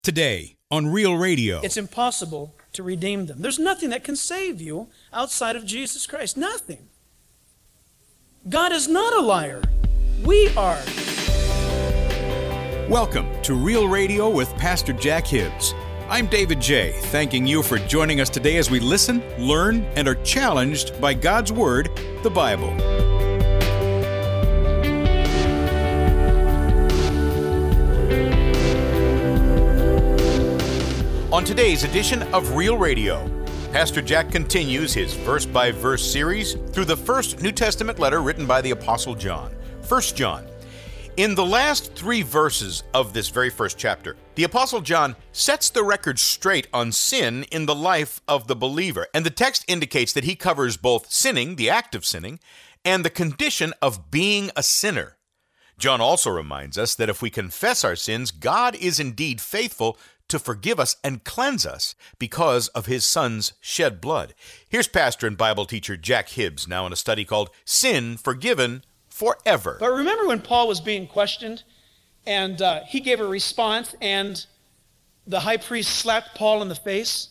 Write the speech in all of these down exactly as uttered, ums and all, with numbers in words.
Today on Real Radio. It's impossible to redeem them. There's nothing that can save you outside of Jesus Christ. Nothing. God is not a liar. We are. Welcome to Real Radio with Pastor Jack Hibbs. I'm David J., thanking you for joining us today as we listen, learn, and are challenged by God's Word, the Bible. On today's edition of Real Radio, Pastor Jack continues his verse-by-verse series through the first New Testament letter written by the Apostle John, First John. In the last three verses of this very first chapter, the Apostle John sets the record straight on sin in the life of the believer, and the text indicates that he covers both sinning, the act of sinning, and the condition of being a sinner. John also reminds us that if we confess our sins, God is indeed faithful to forgive us and cleanse us because of his Son's shed blood. Here's pastor and Bible teacher Jack Hibbs now in a study called Sin Forgiven Forever. But remember when Paul was being questioned and uh, he gave a response and the high priest slapped Paul in the face?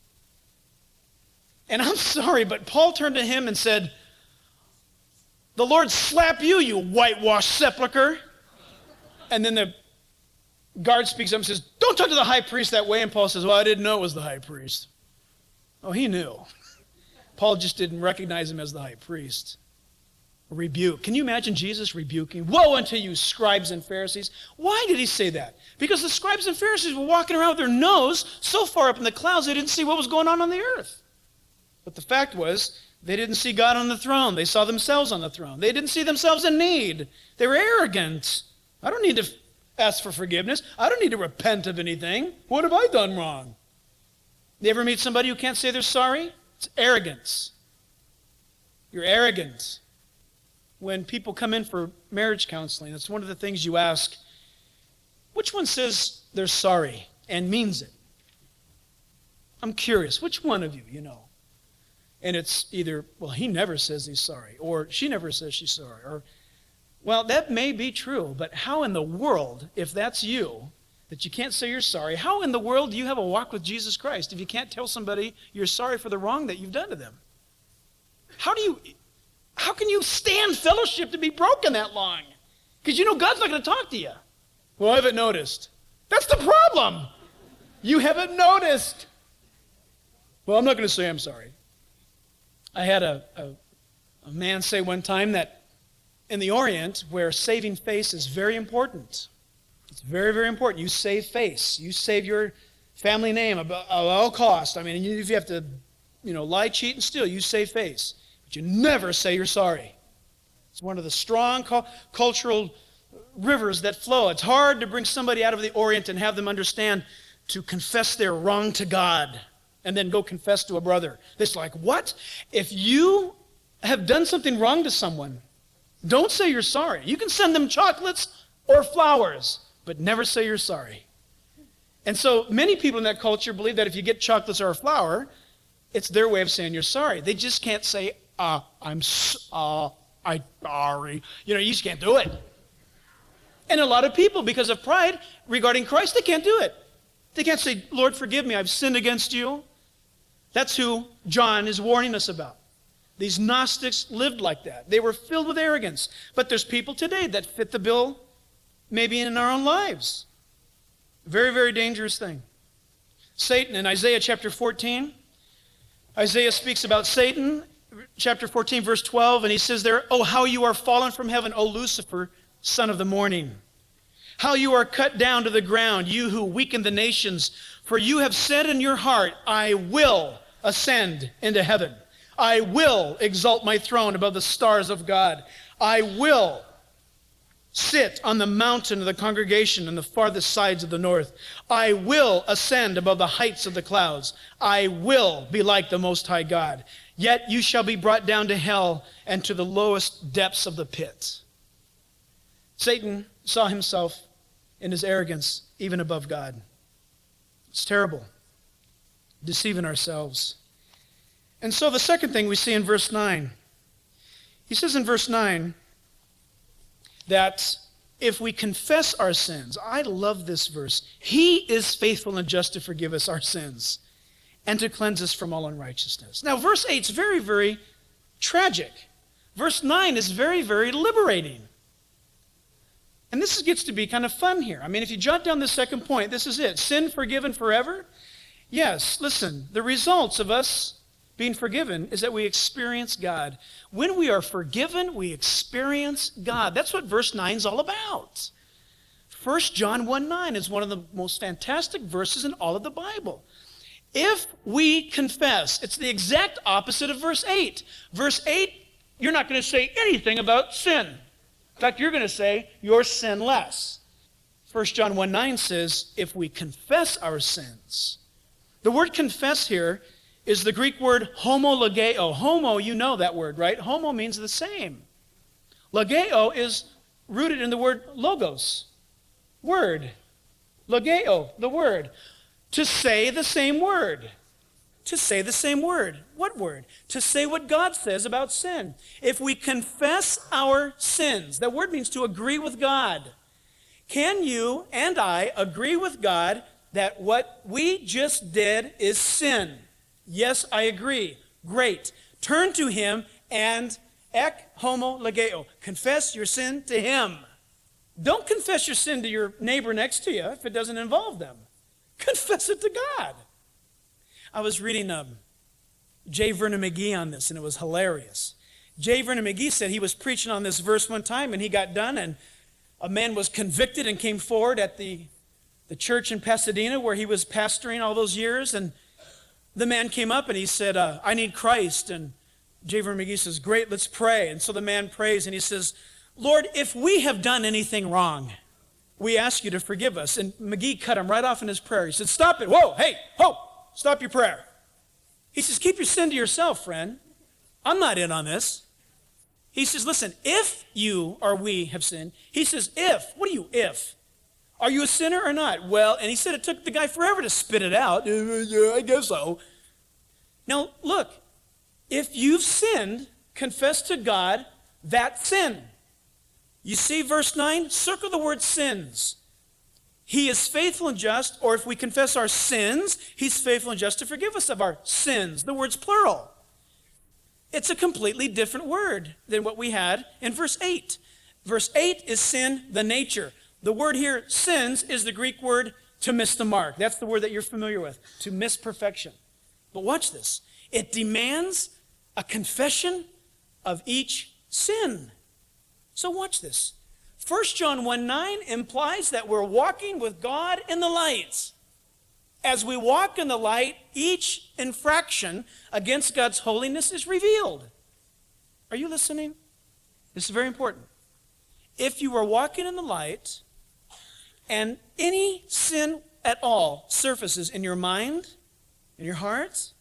And I'm sorry, but Paul turned to him and said, "The Lord slap you, you whitewashed sepulcher." And then the guard speaks up and says, "Don't talk to the high priest that way." And Paul says, "Well, I didn't know it was the high priest." Oh, he knew. Paul just didn't recognize him as the high priest. A rebuke. Can you imagine Jesus rebuking? "Woe unto you, scribes and Pharisees." Why did he say that? Because the scribes and Pharisees were walking around with their nose so far up in the clouds they didn't see what was going on on the earth. But the fact was, they didn't see God on the throne. They saw themselves on the throne. They didn't see themselves in need. They were arrogant. I don't need to ask for forgiveness. I don't need to repent of anything. What have I done wrong? You ever meet somebody who can't say they're sorry? It's arrogance. You're arrogant. When people come in for marriage counseling, that's one of the things you ask. Which one says they're sorry and means it? I'm curious. Which one of you, you know? And it's either, well, he never says he's sorry, or she never says she's sorry, or, well, that may be true, but how in the world, if that's you, that you can't say you're sorry, how in the world do you have a walk with Jesus Christ if you can't tell somebody you're sorry for the wrong that you've done to them? How do you, how can you stand fellowship to be broken that long? Because you know God's not going to talk to you. Well, I haven't noticed. That's the problem. You haven't noticed. Well, I'm not going to say I'm sorry. I had a, a, a man say one time that in the Orient, where saving face is very important, it's very, very important. You save face. You save your family name at all costs. I mean, if you have to, you know, lie, cheat, and steal, you save face. But you never say you're sorry. It's one of the strong cu- cultural rivers that flow. It's hard to bring somebody out of the Orient and have them understand to confess their wrong to God and then go confess to a brother. It's like, what? If you have done something wrong to someone, don't say you're sorry. You can send them chocolates or flowers, but never say you're sorry. And so many people in that culture believe that if you get chocolates or a flower, it's their way of saying you're sorry. They just can't say, uh, I'm uh, I'm sorry. You know, you just can't do it. And a lot of people, because of pride regarding Christ, they can't do it. They can't say, "Lord, forgive me, I've sinned against you." That's who John is warning us about. These Gnostics lived like that. They were filled with arrogance. But there's people today that fit the bill, maybe in our own lives. Very, very dangerous thing. Satan in Isaiah chapter fourteen. Isaiah speaks about Satan, chapter fourteen, verse twelve, and he says there, "Oh, how you are fallen from heaven, O Lucifer, son of the morning. How you are cut down to the ground, you who weaken the nations. For you have said in your heart, I will ascend into heaven. I will exalt my throne above the stars of God. I will sit on the mountain of the congregation on the farthest sides of the north. I will ascend above the heights of the clouds. I will be like the Most High God. Yet you shall be brought down to hell and to the lowest depths of the pit." Satan saw himself in his arrogance even above God. It's terrible. Deceiving ourselves. And so the second thing we see in verse nine, he says in verse nine that if we confess our sins, I love this verse. He is faithful and just to forgive us our sins and to cleanse us from all unrighteousness. Now, verse eight is very, very tragic. Verse nine is very, very liberating. And this gets to be kind of fun here. I mean, if you jot down the second point, this is it. Sin forgiven forever? Yes, listen, the results of us being forgiven is that we experience God. When we are forgiven, we experience God. That's what verse nine is all about. First John one nine is one of the most fantastic verses in all of the Bible. If we confess, it's the exact opposite of verse eight. Verse eight, you're not going to say anything about sin. In fact, you're going to say you're sinless. First John one nine says, if we confess our sins. The word confess here is the Greek word homologeo. Homo, you know that word, right? Homo means the same. Logeo is rooted in the word logos, word. Logeo, the word. To say the same word. To say the same word. What word? To say what God says about sin. If we confess our sins, that word means to agree with God. Can you and I agree with God that what we just did is sin? Yes, I agree. Great. Turn to him and ek homo logeo. Confess your sin to him. Don't confess your sin to your neighbor next to you if it doesn't involve them. Confess it to God. I was reading um, J. Vernon McGee on this, and it was hilarious. J. Vernon McGee said he was preaching on this verse one time, and he got done, and a man was convicted and came forward at the, the church in Pasadena where he was pastoring all those years, and the man came up and he said, uh, I need Christ. And J. Vernon McGee says, great, let's pray. And so the man prays, and he says, Lord, if we have done anything wrong, we ask you to forgive us. And McGee cut him right off in his prayer. He said, stop it. Whoa, hey, ho, stop your prayer. He says, keep your sin to yourself, friend. I'm not in on this. He says, listen, if you or we have sinned, he says, if, what are you, if? Are you a sinner or not? Well, and he said it took the guy forever to spit it out. Yeah, I guess so. Now, look, if you've sinned, confess to God that sin. You see verse nine? Circle the word sins. He is faithful and just, or if we confess our sins, he's faithful and just to forgive us of our sins. The word's plural. It's a completely different word than what we had in verse eight. Verse eight is sin, the nature. The word here, sins, is the Greek word to miss the mark. That's the word that you're familiar with, to miss perfection. But watch this. It demands a confession of each sin. So watch this. First John one nine implies that we're walking with God in the light. As we walk in the light, each infraction against God's holiness is revealed. Are you listening? This is very important. If you are walking in the light and any sin at all surfaces in your mind, in your heart,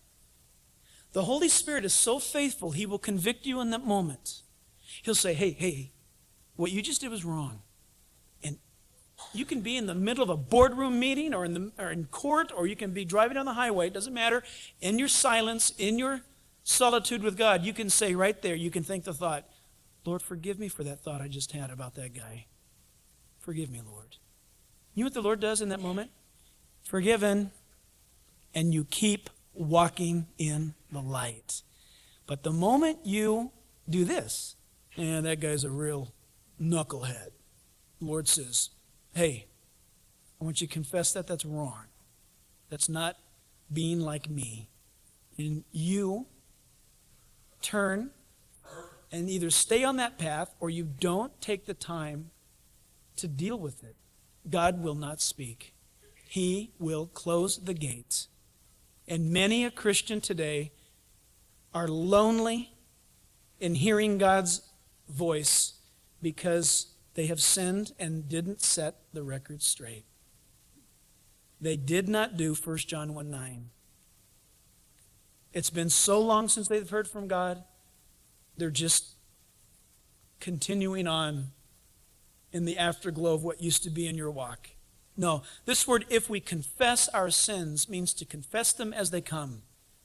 the Holy Spirit is so faithful, he will convict you in that moment. He'll say, hey, hey, what you just did was wrong. And you can be in the middle of a boardroom meeting or in, the, or in court, or you can be driving down the highway. It doesn't matter. In your silence, in your solitude with God, you can say right there, you can think the thought, Lord, forgive me for that thought I just had about that guy. Forgive me, Lord. You know what the Lord does in that moment? Forgiven. And you keep walking in the light. But the moment you do this, and that guy's a real knucklehead. The Lord says, hey, I want you to confess that that's wrong. That's not being like me. And you turn and either stay on that path or you don't take the time to deal with it. God will not speak. He will close the gates. And many a Christian today are lonely in hearing God's voice because they have sinned and didn't set the record straight. They did not do First John one nine. It's been so long since they've heard from God, they're just continuing on in the afterglow of what used to be in your walk. No, this word, if we confess our sins, means to confess them as they come.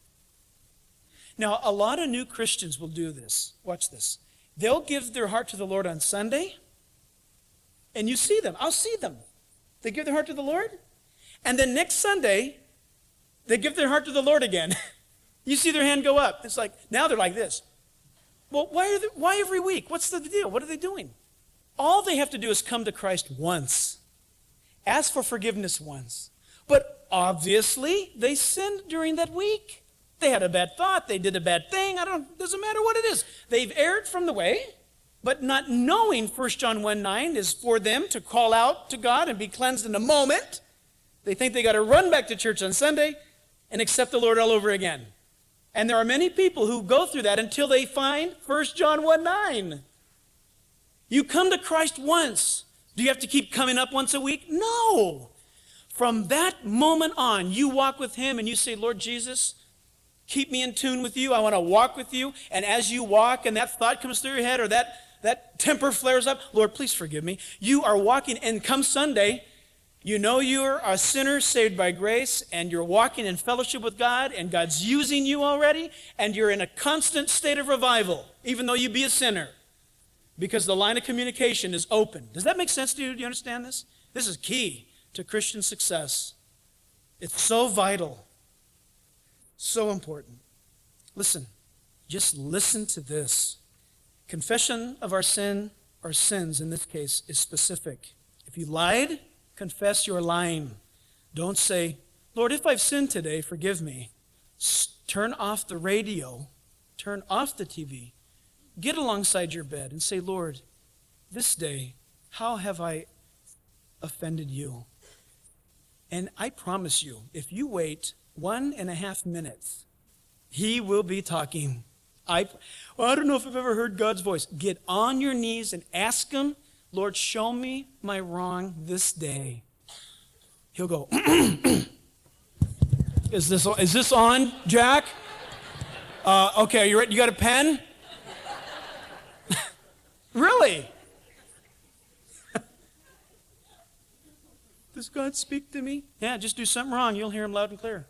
Now, a lot of new Christians will do this. Watch this. They'll give their heart to the Lord on Sunday, And you see them. I'll see them. They give their heart to the Lord. And then next Sunday, they give their heart to the Lord again. You see their hand go up. It's like, now they're like this. Well, why, are they, why every week? What's the deal? What are they doing? All they have to do is come to Christ once. Ask for forgiveness once. But obviously, they sinned during that week. They had a bad thought. They did a bad thing. I don't, doesn't matter what it is. They've erred from the way. But not knowing First John one nine is for them to call out to God and be cleansed in a moment. They think they got to run back to church on Sunday and accept the Lord all over again. And there are many people who go through that until they find First John one nine. You come to Christ once. Do you have to keep coming up once a week? No. From that moment on, you walk with him and you say, Lord Jesus, keep me in tune with you. I want to walk with you. And as you walk and that thought comes through your head or that, that temper flares up, Lord, please forgive me. You are walking, and come Sunday, you know you're a sinner saved by grace, and you're walking in fellowship with God, and God's using you already, and you're in a constant state of revival, even though you be a sinner, because the line of communication is open. Does that make sense to you? Do you understand this? This is key to Christian success. It's so vital, so important. Listen, just listen to this. Confession of our sin, our sins in this case, is specific. If you lied, confess you're lying. Don't say, Lord, if I've sinned today, forgive me. S- turn off the radio. Turn off the T V. Get alongside your bed and say, Lord, this day, how have I offended you? And I promise you, if you wait one and a half minutes, he will be talking. I, well, I don't know if I've ever heard God's voice. Get on your knees and ask him, Lord, show me my wrong this day. He'll go, is this is this on, Jack? Uh, okay, you ready? You got a pen? Really? Does God speak to me? Yeah, just do something wrong. You'll hear him loud and clear.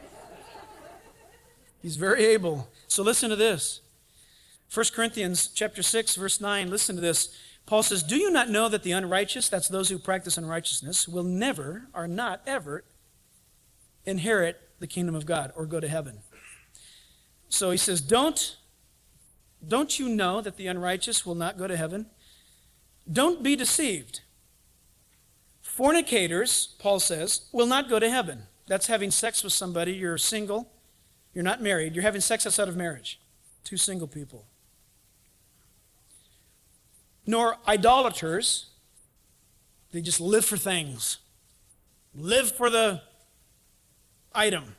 He's very able. So listen to this. First Corinthians chapter six, verse nine. Listen to this. Paul says, do you not know that the unrighteous, that's those who practice unrighteousness, will never, or not ever, inherit the kingdom of God or go to heaven? So he says, don't, don't you know that the unrighteous will not go to heaven? Don't be deceived. Fornicators, Paul says, will not go to heaven. That's having sex with somebody. You're single. You're not married. You're having sex outside of marriage. Two single people. Nor idolaters. They just live for things. Live for the item.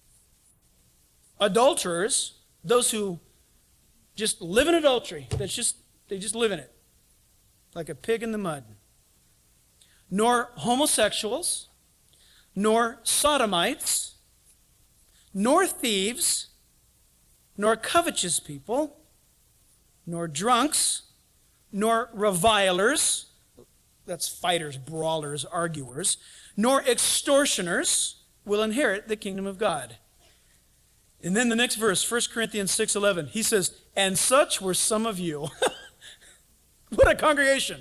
Adulterers, those who just live in adultery. That's just, they just live in it. Like a pig in the mud. Nor homosexuals. Nor sodomites. Nor thieves, nor covetous people, nor drunks, nor revilers, that's fighters, brawlers, arguers, nor extortioners will inherit the kingdom of God. And then the next verse, First Corinthians six eleven, he says, and such were some of you. What a congregation.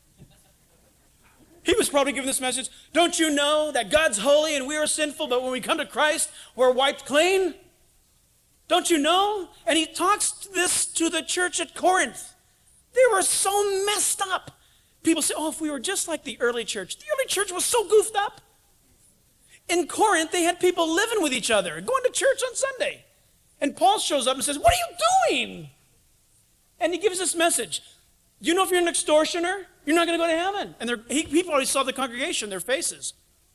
He was probably giving this message, don't you know that God's holy and we are sinful, but when we come to Christ, we're wiped clean? Don't you know? And he talks this to the church at Corinth. They were so messed up. People say, oh, if we were just like the early church. The early church was so goofed up. In Corinth, they had people living with each other, going to church on Sunday. And Paul shows up and says, what are you doing? And he gives this message. Do you know if you're an extortioner, you're not going to go to heaven? And he, people already saw the congregation, their faces.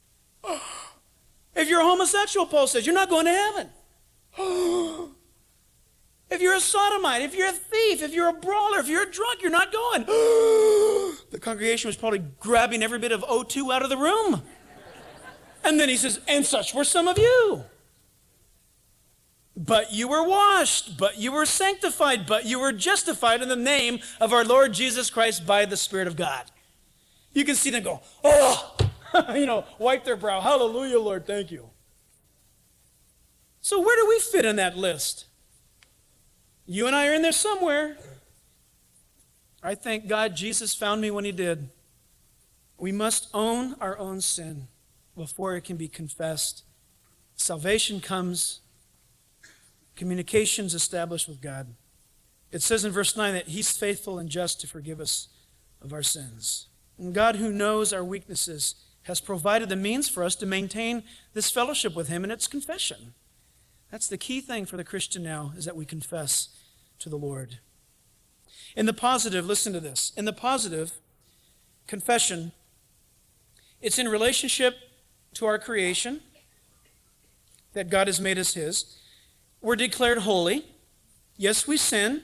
If you're a homosexual, Paul says, you're not going to heaven. If you're a sodomite, if you're a thief, if you're a brawler, if you're a drunk, you're not going. The congregation was probably grabbing every bit of O two out of the room. And then he says, and such were some of you. But you were washed, but you were sanctified, but you were justified in the name of our Lord Jesus Christ by the Spirit of God. You can see them go, oh, you know, wipe their brow. Hallelujah, Lord, thank you. So where do we fit in that list? You and I are in there somewhere. I thank God Jesus found me when he did. We must own our own sin before it can be confessed. Salvation comes, communications established with God. It says in verse nine that he's faithful and just to forgive us of our sins. And God, who knows our weaknesses, has provided the means for us to maintain this fellowship with him, and it's confession. That's the key thing for the Christian now, is that we confess to the Lord. In the positive, listen to this. In the positive, confession, it's in relationship to our creation, that God has made us his. We're declared holy. Yes, we sin,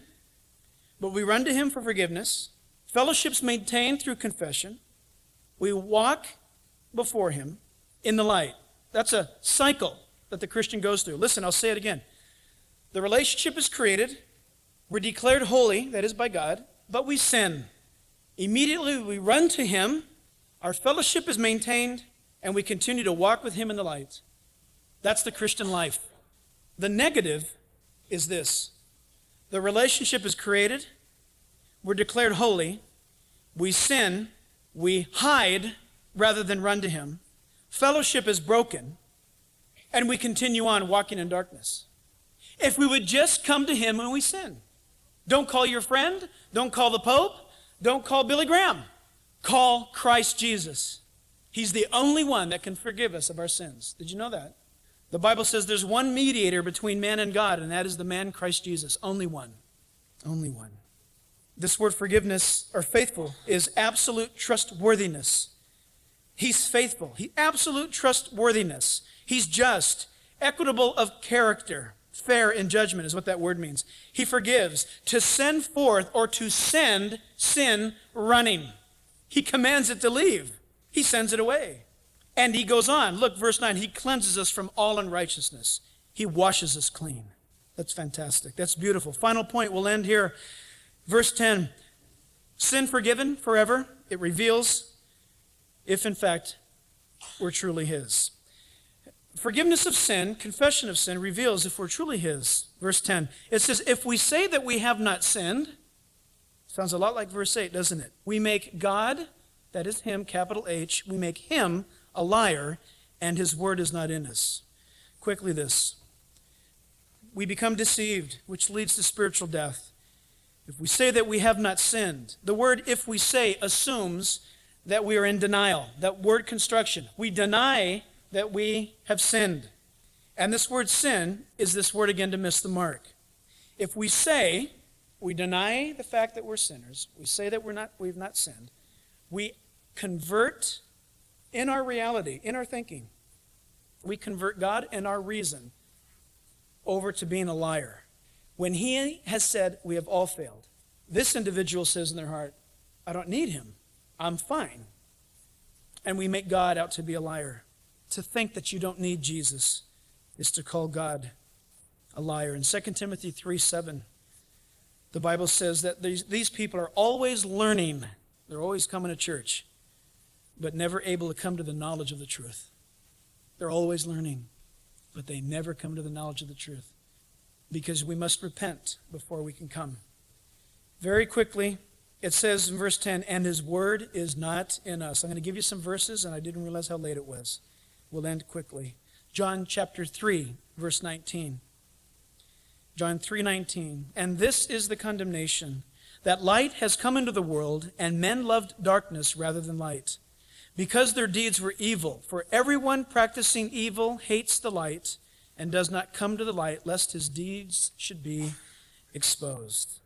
but we run to him for forgiveness. Fellowship's maintained through confession. We walk before him in the light. That's a cycle that the Christian goes through. Listen, I'll say it again. The relationship is created. We're declared holy, that is by God, but we sin. Immediately we run to him. Our fellowship is maintained, and we continue to walk with him in the light. That's the Christian life. The negative is this. The relationship is created. We're declared holy. We sin. We hide rather than run to him. Fellowship is broken, and we continue on walking in darkness. If we would just come to him when we sin. Don't call your friend. Don't call the Pope. Don't call Billy Graham. Call Christ Jesus. He's the only one that can forgive us of our sins. Did you know that? The Bible says there's one mediator between man and God, and that is the man Christ Jesus. Only one. Only one. This word forgiveness, or faithful, is absolute trustworthiness. He's faithful. He absolute trustworthiness. He's just, equitable of character, fair in judgment is what that word means. He forgives. To send forth or to send sin running. He commands it to leave. He sends it away. And he goes on. Look, verse nine. He cleanses us from all unrighteousness. He washes us clean. That's fantastic. That's beautiful. Final point. We'll end here. Verse ten. Sin forgiven forever. It reveals if, in fact, we're truly his. Forgiveness of sin, confession of sin, reveals if we're truly his. Verse ten. It says, if we say that we have not sinned, sounds a lot like verse eight, doesn't it? We make God, that is him, capital H, we make him a liar, and his word is not in us. Quickly this. We become deceived, which leads to spiritual death. If we say that we have not sinned, the word if we say assumes that we are in denial. That word construction. We deny that we have sinned. And this word sin is this word again to miss the mark. If we say, we deny the fact that we're sinners, we say that we're not, we've not sinned, we convert in our reality, in our thinking, we convert God and our reason over to being a liar. When he has said, we have all failed, this individual says in their heart, I don't need him. I'm fine. And we make God out to be a liar. To think that you don't need Jesus is to call God a liar. In Second Timothy three seven, the Bible says that these, these people are always learning. They're always coming to church, but never able to come to the knowledge of the truth. They're always learning, but they never come to the knowledge of the truth because we must repent before we can come. Very quickly, it says in verse ten, and his word is not in us. I'm going to give you some verses, and I didn't realize how late it was. We'll end quickly. John chapter three, verse nineteen. John three nineteen. And this is the condemnation, that light has come into the world, and men loved darkness rather than light, because their deeds were evil. For everyone practicing evil hates the light, and does not come to the light, lest his deeds should be exposed.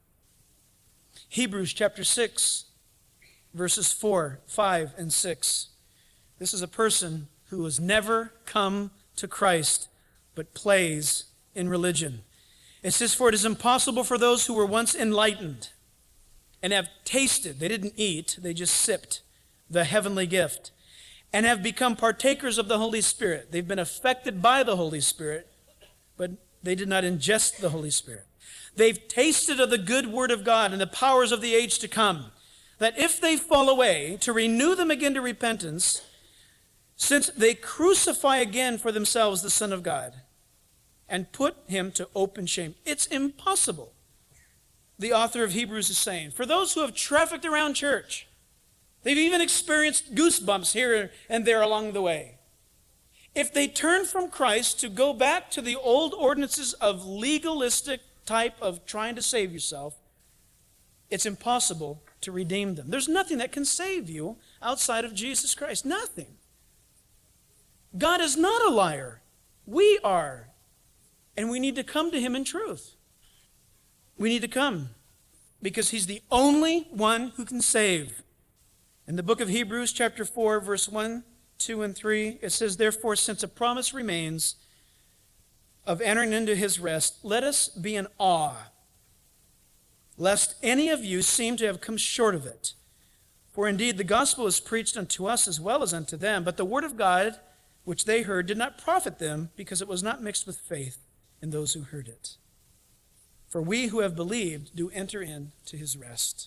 Hebrews chapter six, verses four, five, and six. This is a person who has never come to Christ, but plays in religion. It says, for it is impossible for those who were once enlightened and have tasted, they didn't eat, they just sipped the heavenly gift, and have become partakers of the Holy Spirit. They've been affected by the Holy Spirit, but they did not ingest the Holy Spirit. They've tasted of the good word of God and the powers of the age to come, that if they fall away, to renew them again to repentance, since they crucify again for themselves the Son of God and put him to open shame. It's impossible. The author of Hebrews is saying, for those who have trafficked around church, They've even experienced goosebumps here and there along the way. If they turn from Christ to go back to the old ordinances of legalistic type of trying to save yourself, it's impossible to redeem them. There's nothing that can save you outside of Jesus Christ. Nothing. God is not a liar. We are. And we need to come to him in truth. We need to come because he's the only one who can save. In the book of Hebrews, chapter four, verse one, two, and three, it says, "Therefore, since a promise remains of entering into his rest, let us be in awe, lest any of you seem to have come short of it. For indeed the gospel is preached unto us as well as unto them, but the word of God which they heard did not profit them, because it was not mixed with faith in those who heard it. For we who have believed do enter into his rest."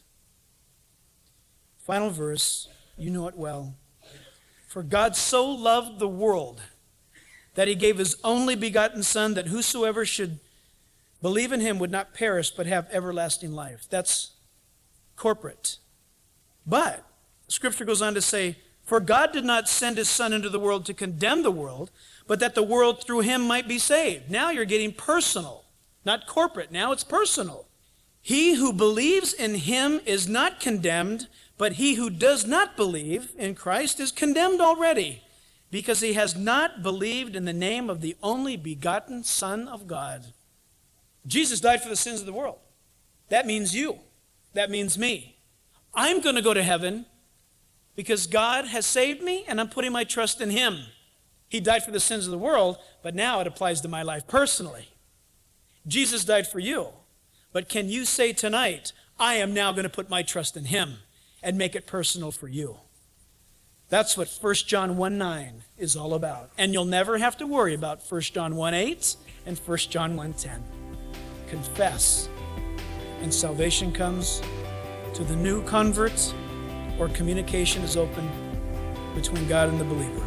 Final verse, you know it well. "For God so loved the world that he gave his only begotten Son, that whosoever should believe in him would not perish but have everlasting life." That's corporate. But Scripture goes on to say, "For God did not send his Son into the world to condemn the world, but that the world through him might be saved." Now you're getting personal, not corporate. Now it's personal. "He who believes in him is not condemned, but he who does not believe in Christ is condemned already, because he has not believed in the name of the only begotten Son of God." Jesus died for the sins of the world. That means you. That means me. I'm going to go to heaven because God has saved me and I'm putting my trust in him. He died for the sins of the world, but now it applies to my life personally. Jesus died for you, but can you say tonight, I am now going to put my trust in him and make it personal for you? That's what First John one nine is all about. And you'll never have to worry about First John one eight and First John one ten. Confess, and salvation comes to the new converts, or communication is open between God and the believer.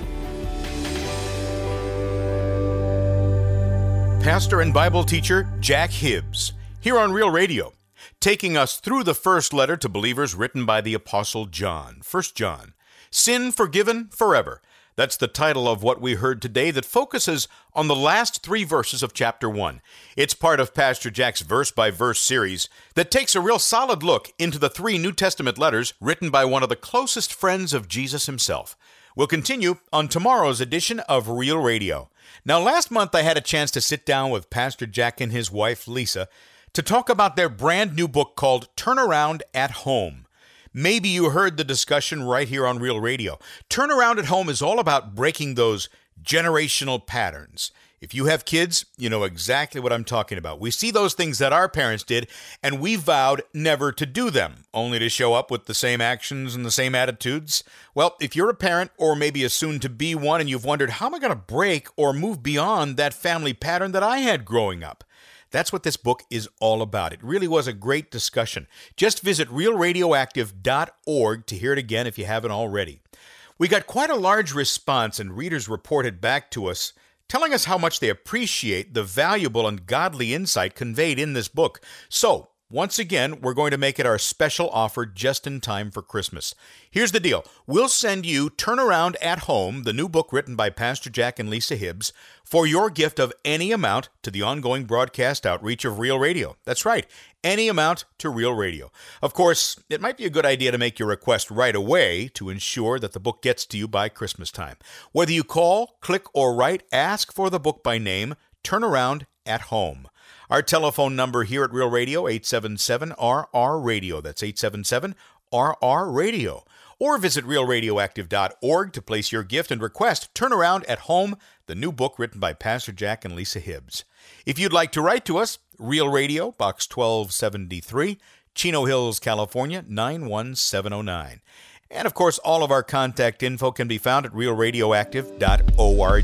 Pastor and Bible teacher Jack Hibbs, here on Real Radio, taking us through the first letter to believers written by the Apostle John, First John. Sin Forgiven Forever. That's the title of what we heard today that focuses on the last three verses of chapter one. It's part of Pastor Jack's verse-by-verse series that takes a real solid look into the three New Testament letters written by one of the closest friends of Jesus himself. We'll continue on tomorrow's edition of Real Radio. Now, last month I had a chance to sit down with Pastor Jack and his wife, Lisa, to talk about their brand new book called Turnaround at Home. Maybe you heard the discussion right here on Real Radio. Turnaround at Home is all about breaking those generational patterns. If you have kids, you know exactly what I'm talking about. We see those things that our parents did, and we vowed never to do them, only to show up with the same actions and the same attitudes. Well, if you're a parent or maybe a soon-to-be one and you've wondered, how am I going to break or move beyond that family pattern that I had growing up? That's what this book is all about. It really was a great discussion. Just visit real radioactive dot org to hear it again if you haven't already. We got quite a large response, and readers reported back to us telling us how much they appreciate the valuable and godly insight conveyed in this book. So, once again, we're going to make it our special offer just in time for Christmas. Here's the deal. We'll send you Turnaround at Home, the new book written by Pastor Jack and Lisa Hibbs, for your gift of any amount to the ongoing broadcast outreach of Real Radio. That's right, any amount to Real Radio. Of course, it might be a good idea to make your request right away to ensure that the book gets to you by Christmas time. Whether you call, click, or write, ask for the book by name, Turnaround at Home. Our telephone number here at Real Radio, eight seven seven R R radio. That's eight seven seven R R radio. Or visit real radioactive dot org to place your gift and request Turnaround at Home, the new book written by Pastor Jack and Lisa Hibbs. If you'd like to write to us, Real Radio, Box twelve seventy-three, Chino Hills, California, nine one seven oh nine. And of course, all of our contact info can be found at real radioactive dot org.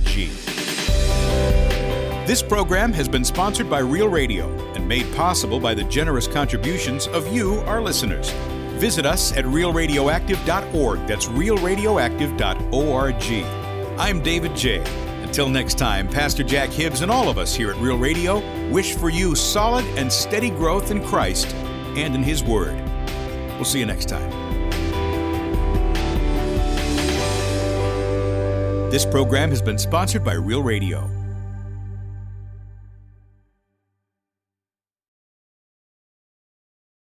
This program has been sponsored by Real Radio and made possible by the generous contributions of you, our listeners. Visit us at real radioactive dot org. That's real radioactive dot org. I'm David J. Until next time, Pastor Jack Hibbs and all of us here at Real Radio wish for you solid and steady growth in Christ and in His Word. We'll see you next time. This program has been sponsored by Real Radio.